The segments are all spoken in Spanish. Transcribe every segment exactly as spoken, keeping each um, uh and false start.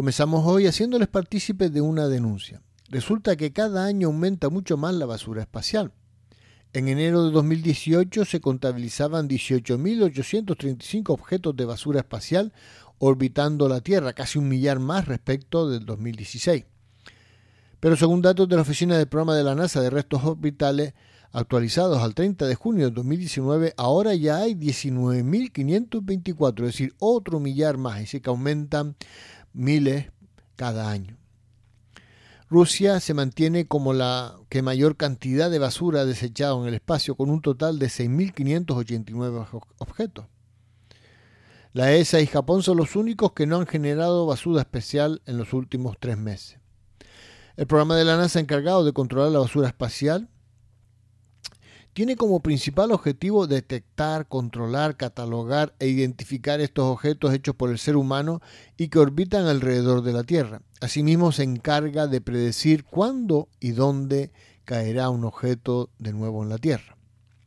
Comenzamos hoy haciéndoles partícipes de una denuncia. Resulta que cada año aumenta mucho más la basura espacial. En enero de dos mil dieciocho se contabilizaban dieciocho mil ochocientos treinta y cinco objetos de basura espacial orbitando la Tierra, casi un millar más respecto del dos mil dieciséis. Pero según datos de la Oficina del Programa de la NASA de Restos Orbitales, actualizados al treinta de junio de dos mil diecinueve, ahora ya hay diecinueve mil quinientos veinticuatro, es decir, otro millar más, así que aumentan miles cada año. Rusia se mantiene como la que mayor cantidad de basura ha desechado en el espacio, con un total de seis mil quinientos ochenta y nueve objetos. La E S A y Japón son los únicos que no han generado basura especial en los últimos tres meses. El programa de la NASA encargado de controlar la basura espacial tiene como principal objetivo detectar, controlar, catalogar e identificar estos objetos hechos por el ser humano y que orbitan alrededor de la Tierra. Asimismo, se encarga de predecir cuándo y dónde caerá un objeto de nuevo en la Tierra.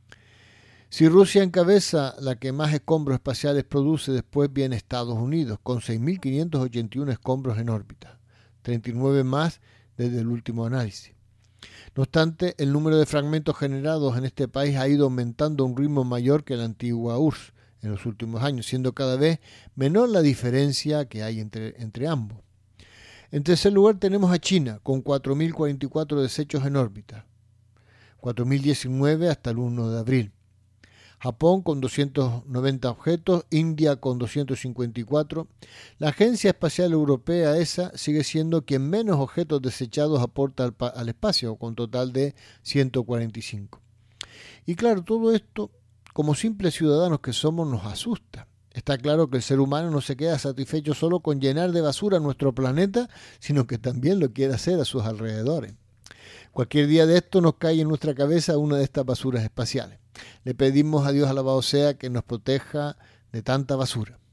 Si Rusia encabeza la que más escombros espaciales produce, después viene Estados Unidos, con seis mil quinientos ochenta y uno escombros en órbita, treinta y nueve más desde el último análisis. No obstante, el número de fragmentos generados en este país ha ido aumentando a un ritmo mayor que la antigua U R S S en los últimos años, siendo cada vez menor la diferencia que hay entre, entre ambos. En tercer lugar tenemos a China, con cuatro mil cuarenta y cuatro desechos en órbita, cuatro mil diecinueve hasta el primero de abril. Japón con doscientos noventa objetos, India con doscientos cincuenta y cuatro. La Agencia Espacial Europea, E S A, sigue siendo quien menos objetos desechados aporta al, al espacio, con total de ciento cuarenta y cinco. Y claro, todo esto, como simples ciudadanos que somos, nos asusta. Está claro que el ser humano no se queda satisfecho solo con llenar de basura nuestro planeta, sino que también lo quiere hacer a sus alrededores. Cualquier día de esto nos cae en nuestra cabeza una de estas basuras espaciales. Le pedimos a Dios alabado sea que nos proteja de tanta basura.